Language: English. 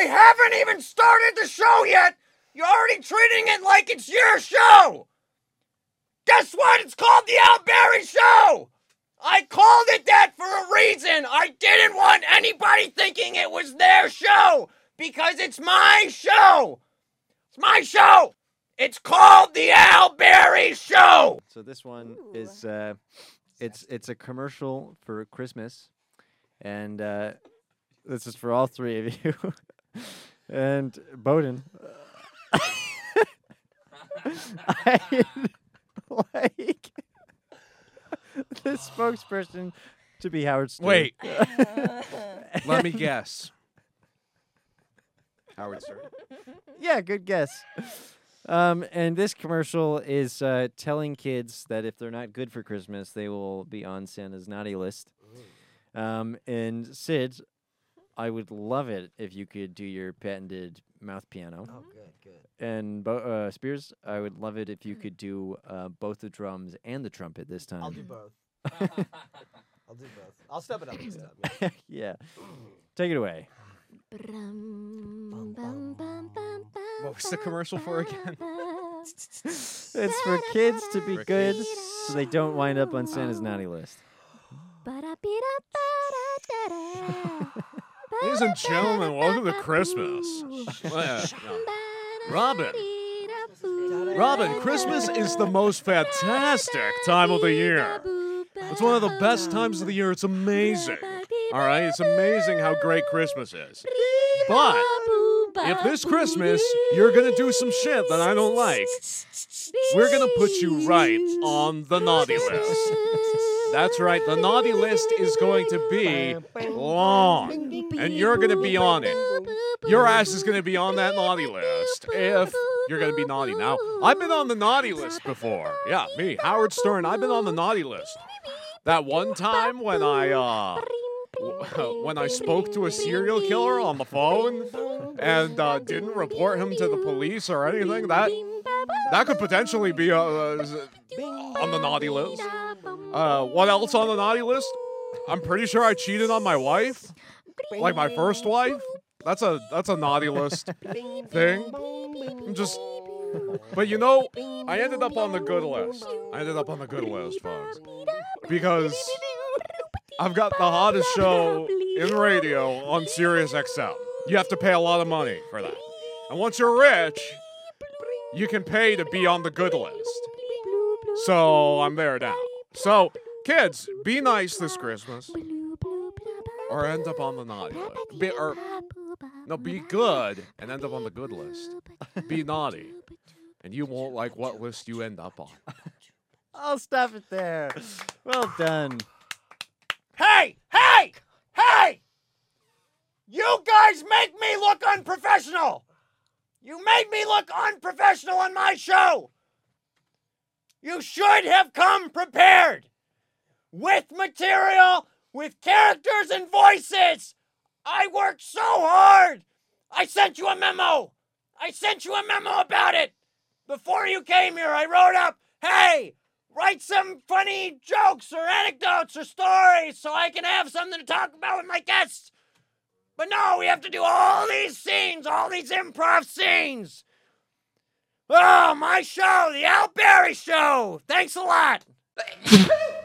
haven't even started the show yet. You're already treating it like it's your show. Guess what? It's called The Al Berry Show. I called it that for a reason. I didn't want anybody thinking it was their show because it's my show. It's my show. It's called The Al Berry Show. So this one is it's a commercial for Christmas, and this is for all three of you. And Bowden, I like the spokesperson to be Howard Stern. Wait. Let me guess. Howard Stern. Yeah, good guess. And this commercial is telling kids that if they're not good for Christmas, they will be on Santa's naughty list. And Sid, I would love it if you could do your patented mouth piano. Oh, good. And Spears, I would love it if you could do both the drums and the trumpet this time. I'll do both. I'll do both. I'll step it up this time. Yeah. Take it away. What was the commercial for again? It's for kids to be good so they don't wind up on Santa's naughty list. Ladies and gentlemen, welcome to Christmas. Robin, Christmas is the most fantastic time of the year. It's one of the best times of the year. It's amazing. All right? It's amazing how great Christmas is. But if this Christmas you're going to do some shit that I don't like, we're going to put you right on the naughty list. That's right. The naughty list is going to be long, and you're going to be on it. Your ass is going to be on that naughty list if you're going to be naughty. Now, I've been on the naughty list before. Yeah, me, Howard Stern. I've been on the naughty list. That one time when I spoke to a serial killer on the phone and didn't report him to the police or anything, that could potentially be on the naughty list. What else on the naughty list? I'm pretty sure I cheated on my wife, like my first wife. That's a naughty list thing. But you know, I ended up on the good list. Folks, because I've got the hottest show in radio on Sirius XM. You have to pay a lot of money for that. And once you're rich, you can pay to be on the good list. So I'm there now. So, kids, be nice this Christmas. Or end up on the naughty list. Be good and end up on the good list. Be naughty, and you won't like what list you end up on. I'll stop it there. Well done. Hey! You guys make me look unprofessional! You made me look unprofessional on my show! You should have come prepared! With material, with characters and voices! I worked so hard! I sent you a memo about it! Before you came here, I wrote up, hey, write some funny jokes or anecdotes or stories so I can have something to talk about with my guests. But no, we have to do all these scenes, all these improv scenes. Oh, my show, The Al Berry Show. Thanks a lot.